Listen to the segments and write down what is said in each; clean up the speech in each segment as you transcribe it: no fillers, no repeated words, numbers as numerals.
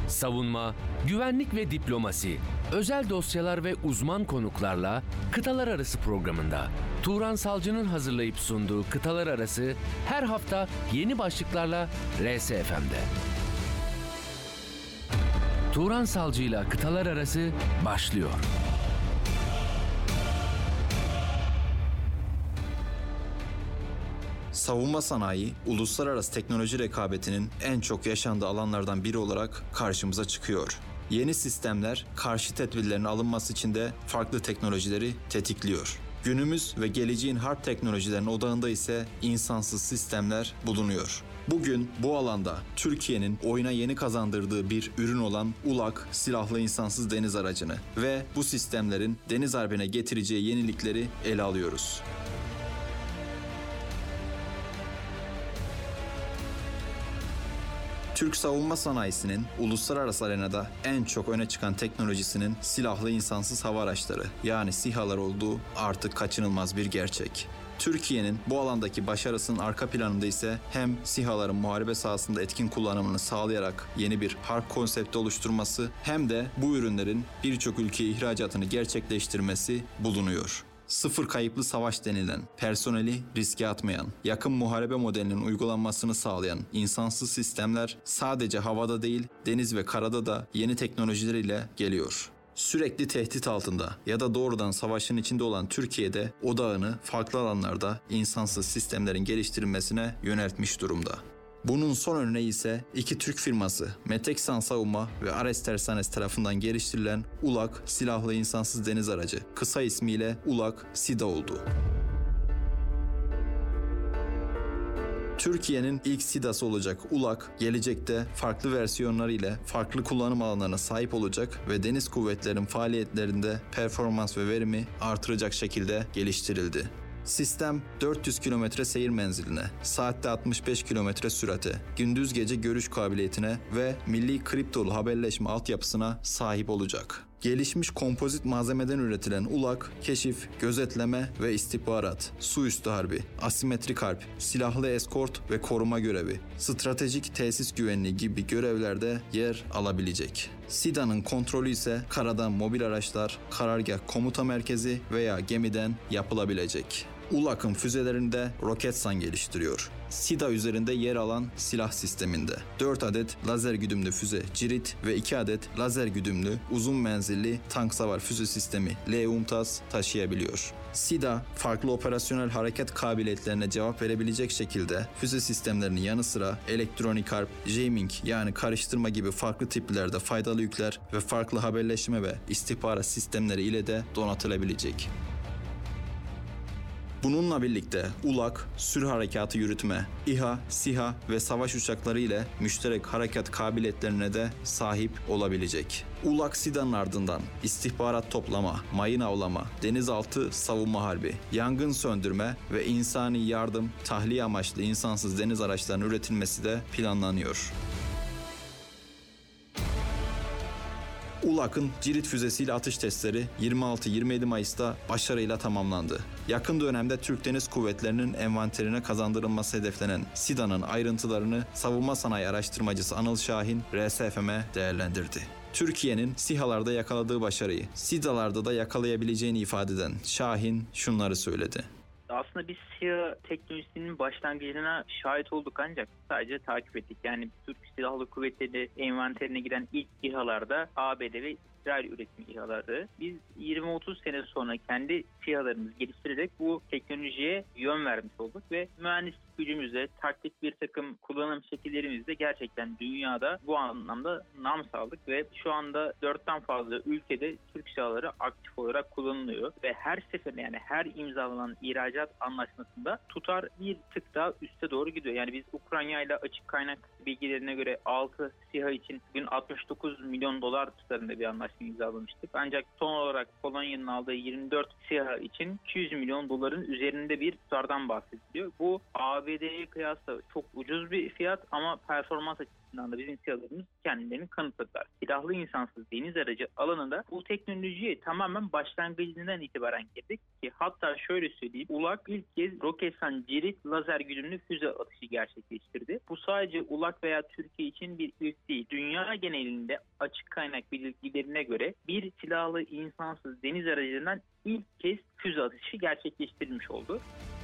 savunma, güvenlik ve diplomasi, özel dosyalar ve uzman konuklarla Kıtalar Arası programında Turan Salcı'nın hazırlayıp sunduğu Kıtalar Arası her hafta yeni başlıklarla RSFM'de. Turan Salcı'yla Kıtalar Arası başlıyor. Savunma sanayi, uluslararası teknoloji rekabetinin en çok yaşandığı alanlardan biri olarak karşımıza çıkıyor. Yeni sistemler, karşı tedbirlerin alınması için de farklı teknolojileri tetikliyor. Günümüz ve geleceğin harp teknolojilerinin odağında ise insansız sistemler bulunuyor. Bugün bu alanda Türkiye'nin oyuna yeni kazandırdığı bir ürün olan ULAK silahlı insansız deniz aracını ve bu sistemlerin deniz harbine getireceği yenilikleri ele alıyoruz. Türk savunma sanayisinin uluslararası arenada en çok öne çıkan teknolojisinin silahlı insansız hava araçları yani SİHA'lar olduğu artık kaçınılmaz bir gerçek. Türkiye'nin bu alandaki başarısının arka planında ise hem SİHA'ların muharebe sahasında etkin kullanımını sağlayarak yeni bir harp konsepti oluşturması hem de bu ürünlerin birçok ülkeye ihracatını gerçekleştirmesi bulunuyor. Sıfır kayıplı savaş denilen, personeli riske atmayan, yakın muharebe modelinin uygulanmasını sağlayan insansız sistemler sadece havada değil, deniz ve karada da yeni teknolojiler ile geliyor. Sürekli tehdit altında ya da doğrudan savaşın içinde olan Türkiye'de odağını farklı alanlarda insansız sistemlerin geliştirilmesine yöneltmiş durumda. Bunun son örneği ise iki Türk firması Meteksan Savunma ve Ares Tersanes tarafından geliştirilen ULAK silahlı insansız deniz aracı, kısa ismiyle ULAK SİDA oldu. Türkiye'nin ilk SİDA'sı olacak ULAK, gelecekte farklı versiyonları ile farklı kullanım alanlarına sahip olacak ve deniz kuvvetlerinin faaliyetlerinde performans ve verimi artıracak şekilde geliştirildi. Sistem 400 km seyir menziline, saatte 65 km sürate, gündüz gece görüş kabiliyetine ve milli kriptolu haberleşme altyapısına sahip olacak. Gelişmiş kompozit malzemeden üretilen ULAK, keşif, gözetleme ve istihbarat, su üstü harbi, asimetrik harp, silahlı eskort ve koruma görevi, stratejik tesis güvenliği gibi görevlerde yer alabilecek. SİDA'nın kontrolü ise karadan mobil araçlar, karargah komuta merkezi veya gemiden yapılabilecek. ULAK'ın füzelerini de Roketsan geliştiriyor. SİDA üzerinde yer alan silah sisteminde 4 adet lazer güdümlü füze Cirit ve 2 adet lazer güdümlü uzun menzilli tank savar füze sistemi LUMTAS taşıyabiliyor. SİDA, farklı operasyonel hareket kabiliyetlerine cevap verebilecek şekilde füze sistemlerinin yanı sıra elektronik harp, jamming yani karıştırma gibi farklı tiplerde faydalı yükler ve farklı haberleşme ve istihbarat sistemleri ile de donatılabilecek. Bununla birlikte ULAK, sür harekatı yürütme, İHA, SİHA ve savaş uçakları ile müşterek harekat kabiliyetlerine de sahip olabilecek. ULAK SİDA'nın ardından istihbarat toplama, mayın avlama, denizaltı savunma harbi, yangın söndürme ve insani yardım, tahliye amaçlı insansız deniz araçlarının üretilmesi de planlanıyor. ULAK'ın Cirit füzesiyle atış testleri 26-27 Mayıs'ta başarıyla tamamlandı. Yakın dönemde Türk Deniz Kuvvetleri'nin envanterine kazandırılması hedeflenen SİDA'nın ayrıntılarını savunma sanayi araştırmacısı Anıl Şahin RSFM'e değerlendirdi. Türkiye'nin SİHA'larda yakaladığı başarıyı SİDA'larda da yakalayabileceğini ifade eden Şahin şunları söyledi. Aslında biz SİHA teknolojisinin başlangıcına şahit olduk ancak sadece takip ettik. Yani Türk Silahlı Kuvvetleri envanterine giren ilk İHA'larda ABD ve İsrail üretimi İHA'ları. Biz 20-30 sene sonra kendi SİHA'larımızı geliştirerek bu teknolojiye yön vermiş olduk ve mühendislik gücümüzle, taktik bir takım kullanım şekillerimizle gerçekten dünyada bu anlamda nam saldık ve şu anda 4'ten fazla ülkede Türk SİHA'ları aktif olarak kullanılıyor ve her seferinde yani her imzalanan ihracat anlaşmasında tutar bir tık daha üste doğru gidiyor. Yani biz Ukrayna ile açık kaynak bilgilerine göre 6 SİHA için bugün 69 milyon dolar tutarında bir anlaşma imzalamıştık. Ancak son olarak Polonya'nın aldığı 24 SİHA için 200 milyon doların üzerinde bir tutardan bahsediliyor. Bu ABD'ye kıyasla çok ucuz bir fiyat ama performans açısından açısından da bizim SİHA'larımız kendilerini kanıtladılar. Silahlı insansız deniz aracı alanında bu teknolojiye tamamen başlangıcından itibaren girdik ki hatta şöyle söyleyeyim, ULAK ilk kez Roketsan Cirit lazer güdümlü füze atışı gerçekleştirdi. Bu sadece ULAK veya Türkiye için bir ilk değil. Dünya genelinde açık kaynak bilgilerine göre bir silahlı insansız deniz aracından ilk kez füze atışı gerçekleştirilmiş oldu.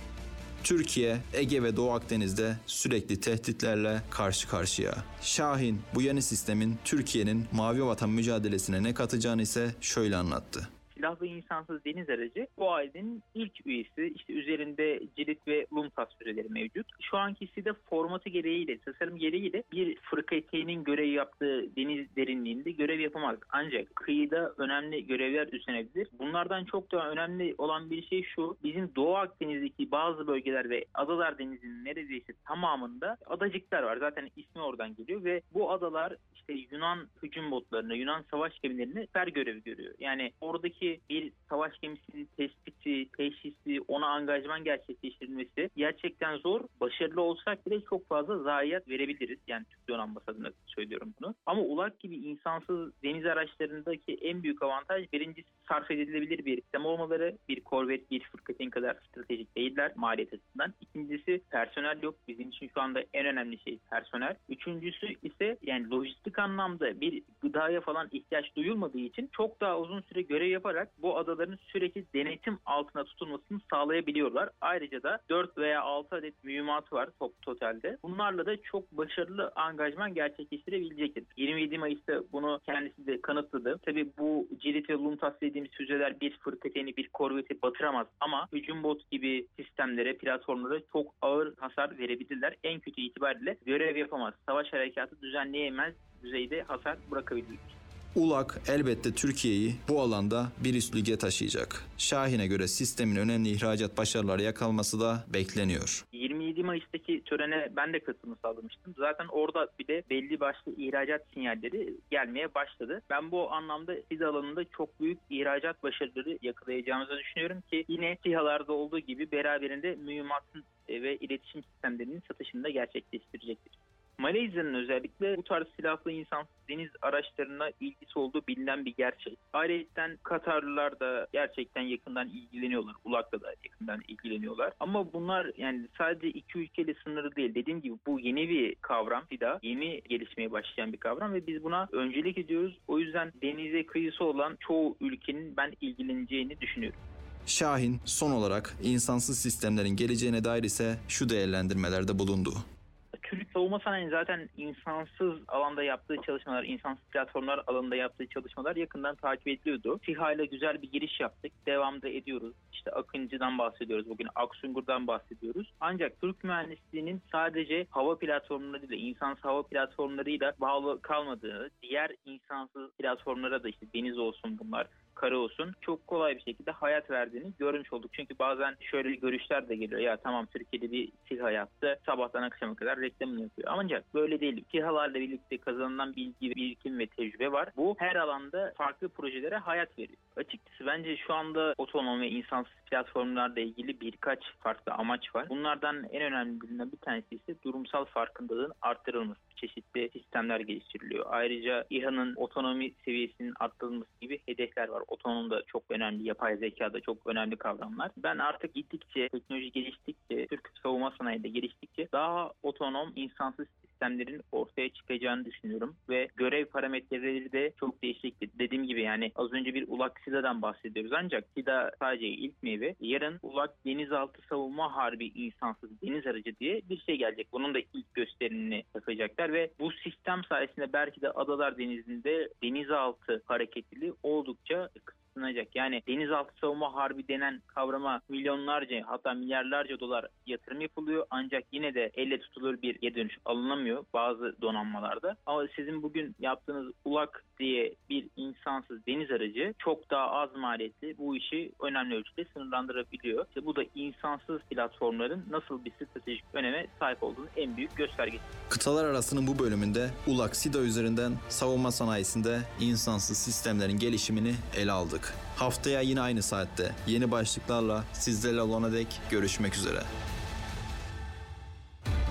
Türkiye, Ege ve Doğu Akdeniz'de sürekli tehditlerle karşı karşıya. Şahin, bu yeni sistemin Türkiye'nin Mavi Vatan mücadelesine ne katacağını ise şöyle anlattı. Silahlı insansız deniz aracı bu ailenin ilk üyesi. İşte üzerinde cirit ve LUMTAS füzeleri mevcut. Şu ankisi de formatı gereğiyle, tasarım gereğiyle bir fırkateyn'in görev yaptığı deniz derinliğinde görev yapamaz. Ancak kıyıda önemli görevler üstlenebilir. Bunlardan çok daha önemli olan bir şey şu: bizim Doğu Akdeniz'deki bazı bölgeler ve Adalar Denizi'nin neredeyse tamamında adacıklar var. Zaten ismi oradan geliyor ve bu adalar işte Yunan hücum botlarını, Yunan savaş gemilerini siper görevi görüyor. Yani oradaki bir savaş gemisinin tespiti, teşhisi, ona angajman gerçekleştirilmesi gerçekten zor. Başarılı olsak bile çok fazla zayiat verebiliriz. Yani Türk donanması adına söylüyorum bunu. Ama ULAK gibi insansız deniz araçlarındaki en büyük avantaj, birincisi sarf edilebilir bir sistem olmaları. Bir korvet, bir fırkateyn kadar stratejik değiller maliyet açısından. İkincisi personel yok. Bizim için şu anda en önemli şey personel. Üçüncüsü ise yani lojistik anlamda bir gıdaya falan ihtiyaç duyulmadığı için çok daha uzun süre görev yaparak bu adaların sürekli denetim altına tutulmasını sağlayabiliyorlar. Ayrıca da 4 veya 6 adet mühimmatı var totalde. Bunlarla da çok başarılı angajman gerçekleştirebilecektir. 27 Mayıs'ta bunu kendisi de kanıtladı. Tabii bu cirit ve LUMTAS dediğimiz füzeler bir fırkateyni, bir korveti batıramaz ama hücum bot gibi sistemlere, platformlara çok ağır hasar verebilirler. En kötü itibariyle görev yapamaz. Savaş harekatı düzenleyemez düzeyde hasar bırakabilir. ULAK elbette Türkiye'yi bu alanda bir üst lige taşıyacak. Şahin'e göre sistemin önemli ihracat başarıları yakalaması da bekleniyor. 27 Mayıs'taki törene ben de katılım sağlamıştım. Zaten orada bile belli başlı ihracat sinyalleri gelmeye başladı. Ben bu anlamda SİHA alanında çok büyük ihracat başarıları yakalayacağımızı düşünüyorum ki yine SİHA'larda olduğu gibi beraberinde mühimmatın ve iletişim sistemlerinin satışını da gerçekleştirecektir. Malezya'nın özellikle bu tarz silahlı insansız deniz araçlarına ilgisi olduğu bilinen bir gerçek. Ayrıca Katarlılar da gerçekten yakından ilgileniyorlar. ULAK'la da yakından ilgileniyorlar. Ama bunlar yani sadece iki ülkeyle sınırlı değil. Dediğim gibi bu yeni bir kavram. SİHA yeni gelişmeye başlayan bir kavram ve biz buna öncelik ediyoruz. O yüzden denize kıyısı olan çoğu ülkenin ben ilgileneceğini düşünüyorum. Şahin son olarak insansız sistemlerin geleceğine dair ise şu değerlendirmelerde bulundu. Türk savunma sanayinin zaten insansız alanda yaptığı çalışmalar, insansız platformlar alanında yaptığı çalışmalar yakından takip ediliyordu. SİHA ile güzel bir giriş yaptık. Devamda ediyoruz. İşte Akıncı'dan bahsediyoruz. Bugün Aksungur'dan bahsediyoruz. Ancak Türk mühendisliğinin sadece hava platformlarıyla, insansız hava platformlarıyla bağlı kalmadığı, diğer insansız platformlara da işte deniz olsun bunlar, kara olsun çok kolay bir şekilde hayat verdiğini görmüş olduk. Çünkü bazen şöyle görüşler de geliyor. Ya tamam Türkiye'de bir SİHA yaptı. Sabahtan akşama kadar reklamını yapıyor. Ancak böyle değil. SİHA'larla birlikte kazanılan bilgi, birikim ve tecrübe var. Bu her alanda farklı projelere hayat veriyor. Açıkçası bence şu anda otonom ve insansız platformlarla ilgili birkaç farklı amaç var. Bunlardan en önemlilerinden bir tanesi ise durumsal farkındalığın arttırılması. Çeşitli sistemler geliştiriliyor. Ayrıca İHA'nın otonomi seviyesinin arttırılması gibi hedefler var. Otonom da çok önemli, yapay zeka da çok önemli kavramlar. Ben artık gittikçe, teknoloji geliştikçe, Türk savunma sanayi de geliştikçe daha otonom, insansız sistemlerin ortaya çıkacağını düşünüyorum ve görev parametreleri de çok değişiktir. Dediğim gibi yani az önce bir ULAK SİHA'dan bahsediyoruz ancak SİHA sadece ilk meyve. Yarın ULAK denizaltı savunma harbi insansız deniz aracı diye bir şey gelecek. Bunun da ilk gösterimini yapacaklar ve bu sistem sayesinde belki de Adalar Denizi'nde denizaltı hareketliliği oldukça kısıtlanacak. Yani denizaltı savunma harbi denen kavrama milyonlarca hatta milyarlarca dolar yatırım yapılıyor ancak yine de elle tutulur bir geri dönüş alınamıyor bazı donanmalarda. Ama sizin bugün yaptığınız ULAK diye bir insansız deniz aracı çok daha az maliyetli bu işi önemli ölçüde sınırlandırabiliyor. İşte bu da insansız platformların nasıl bir stratejik öneme sahip olduğunun en büyük göstergesi. Kıtalar arasının bu bölümünde ULAK SİHA üzerinden savunma sanayisinde insansız sistemlerin gelişimini ele aldık. Haftaya yine aynı saatte yeni başlıklarla sizlerle olana dek görüşmek üzere.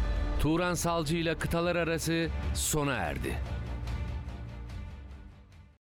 Turan Salcı ile Kıtalar Arası sona erdi.